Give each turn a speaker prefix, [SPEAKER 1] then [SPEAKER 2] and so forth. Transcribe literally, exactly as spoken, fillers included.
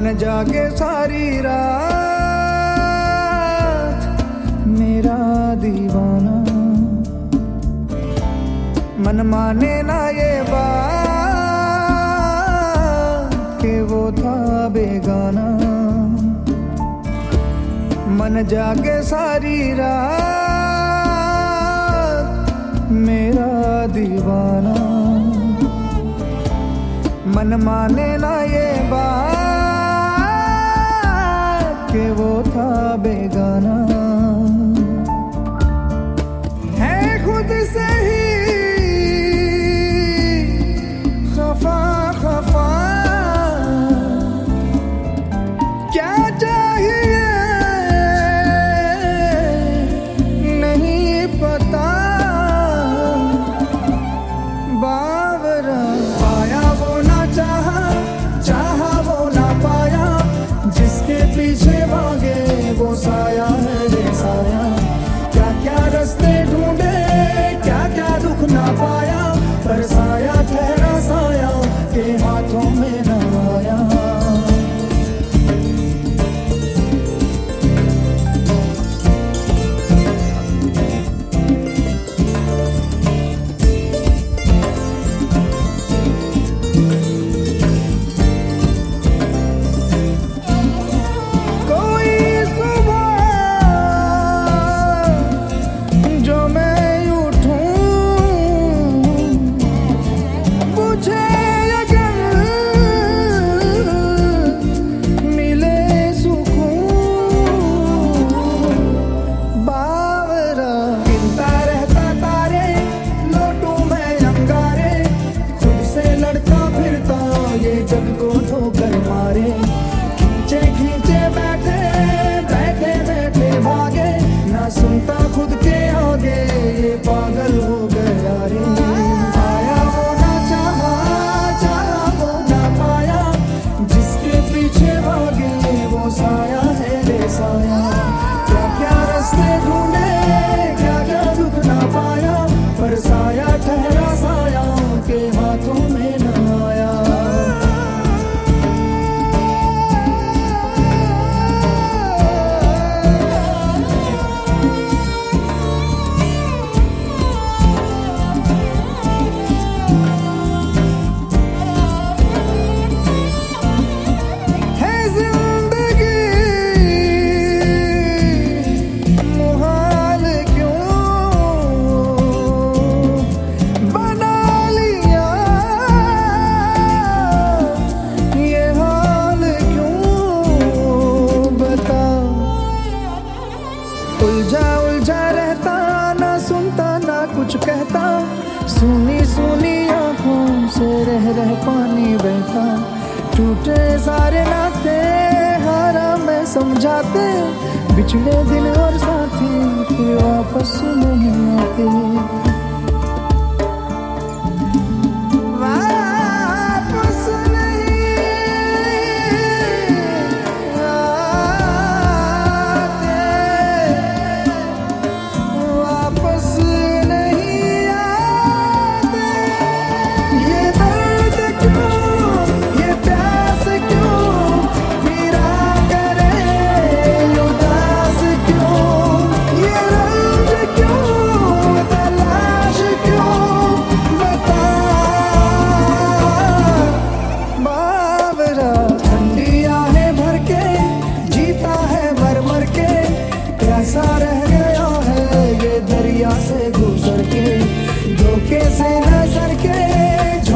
[SPEAKER 1] मन जागे सारी रात मेरा दीवाना, मन माने ना ये बात कि वो था बेगाना। मन जागे सारी रात मेरा दीवाना, मन माने ना ये बात कि वो था बेगाना। है खुद से ही खफा खफा, क्या चाहिए नहीं पता। बावरा पाया वो ना चाहा, चाहा वो ना पाया, जिसके पीछे भागे वो साया है रे साया। क्या क्या रास्ते ढूंढे, क्या क्या दुख ना पाया, पर साया ठहरा साया के हाथों में न आया। जग को ठोकर मारे, खींचे खींचे बैठे बैठे बैठे भागे, ना सुनता खुद के आगे ये पागल हो गया रे। आया वो ना चाहा, चाहा वो ना पाया, जिसके पीछे भागे वो साया है रे साया। क्या क्या रास्ते ढूंढे, क्या क्या दुख ना पाया, पर साया ठहरा साया के हाथों में न आया। उलझा उलझा रहता, ना सुनता ना कुछ कहता, सुनी सुनी आंखों से रह रह पानी बहता। टूटे सारे नाते हारा मैं समझाते, बिछड़े दिल और साथी फिर वापस नहीं आते। ऐसा रह गया है ये दरिया से गुजर के, धोखे से नजर के